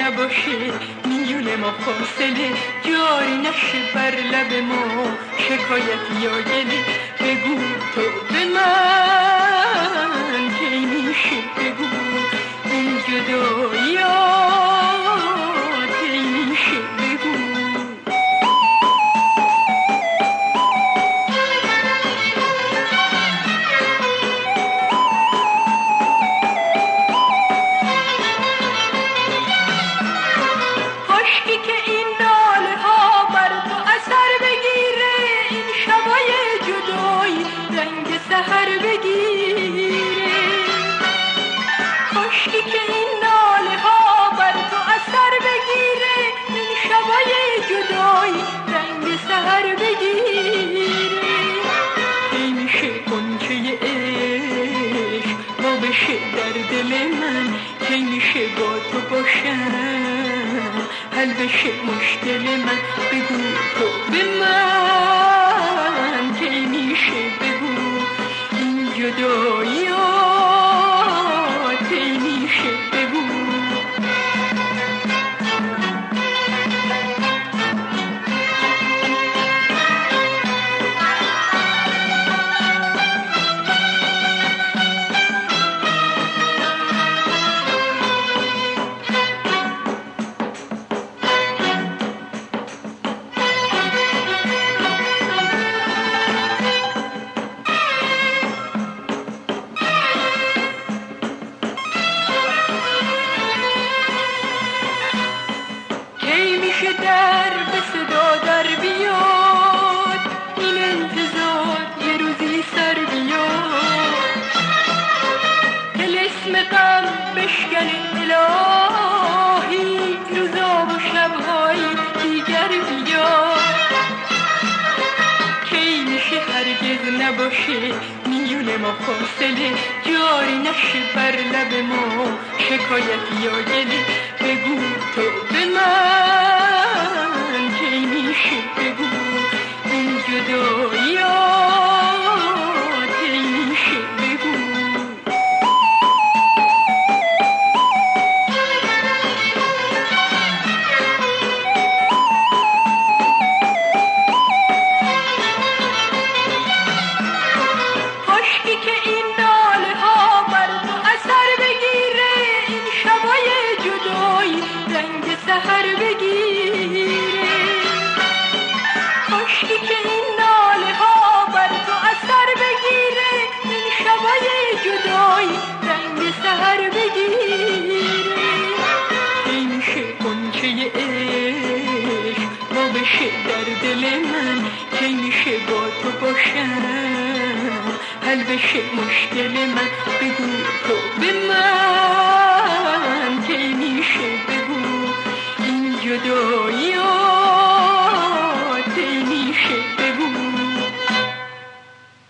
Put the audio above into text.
نباشه میونه ما فاصله، جاری نشه بر لب ما شکایت یا گله. بگو تو به من کی میشه، بگو این جدایی کی میشه، بگو. خشکی که این ناله ها بر تو اثر بگیره، این شبای جدایی رنگ سحر بگیره. خشکی که این ناله ها بر تو اثر بگیره، این شبای جدایی رنگ سحر بگیره. کی میشه غنچه عشق ما بشه در دل من، کی میشه با تو باشم حل بشه مشکل من. بگو تو به من کی میشه، بگو این جدایی کی میشه، بگو. در به صدا در بیاد، این انتظار یه روزی سر بیاد. طلسم غم بشکنه الهی، روزا و شبهای دیگر بیاد. کی میشه هرگز نباشه میونه ما فاصله، جاری نشه بر لب ما شکایت یا گله. بگو تو به من کی میشه، بگو این جدایی کی میشه، بگو. خشکی که این ناله ها بر تو اثر بگیره، این شبای جدایی رنگ سحر بگیره. خشکی که این ناله ها بر تو اثر بگیره، این شبای جدایی رنگ سحر بگیره. کی میشه غنچه عشق ما بشه در دل من، کی میشه با تو باشم حل بشه مشکل من. بگو تو به من